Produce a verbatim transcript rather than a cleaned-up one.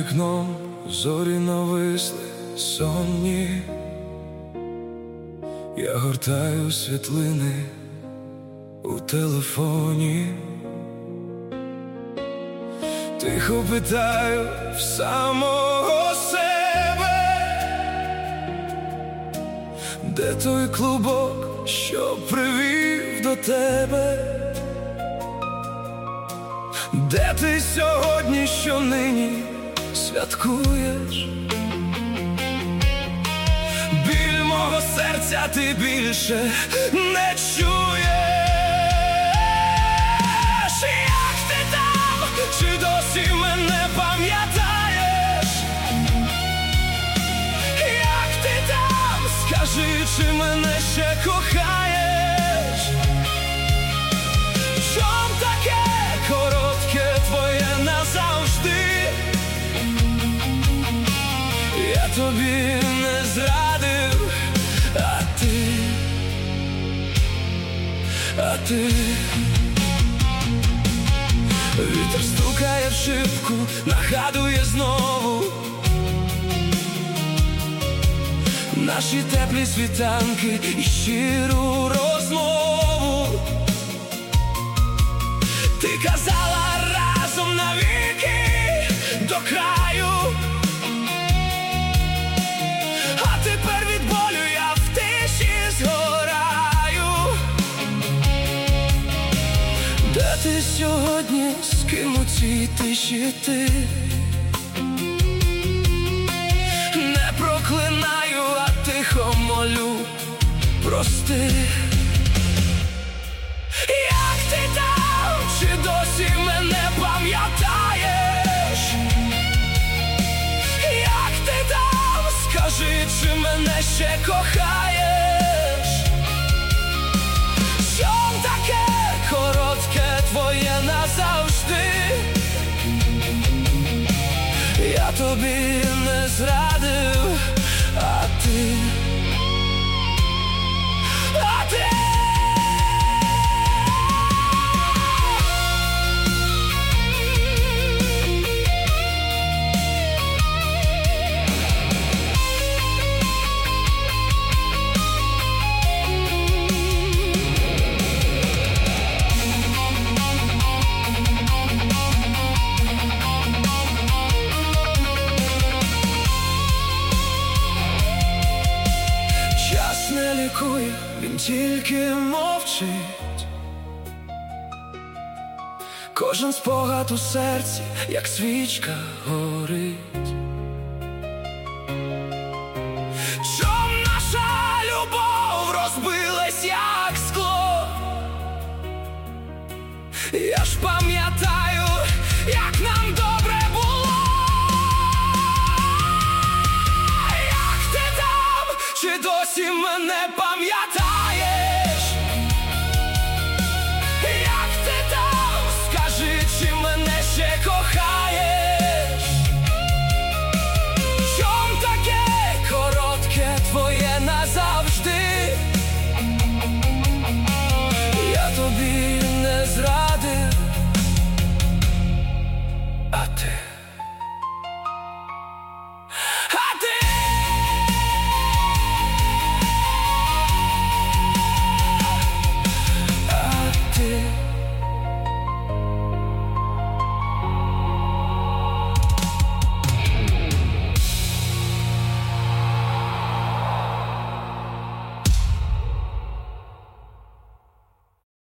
вікном зорі нависли сонні. Я гортаю світлини у телефоні, тихо питаю в самого себе, де той клубок, що привів до тебе? Де ти сьогодні, що нині святкуєш? Біль мого серця ти більше не чуєш. Як ти там? Чи досі мене пам'ятаєш? Як ти там? Скажи, чи мене ще кохаєш? Чом таке коротке твоє назавжди? Я тобі не зрадив, а ти, а ти. Вітер стукає в шибку, нагадує знову наші теплі світанки і щиру розмову. Ти казала разом навіки до краю, а тепер від болю я в тиші згораю. Де ти сьогодні, з ким у цій тиші ти? Не проклинаю, а тихо молю, прости. Як ти там? Чи досі мене пам'ятаєш? Як ти там? Скажи, чи мене ще кохаєш? Чом таке коротке твоє назавжди? Я тобі не зрадив, а ти, а ти. Не лікує, він тільки мовчить. Кожен спогад у серці, як свічка, горить. Чом наша любов розбилась, як скло? Я ж пам'ятаю, як нам добре було. Як ти там? Чи досі мене пам'ятаєш?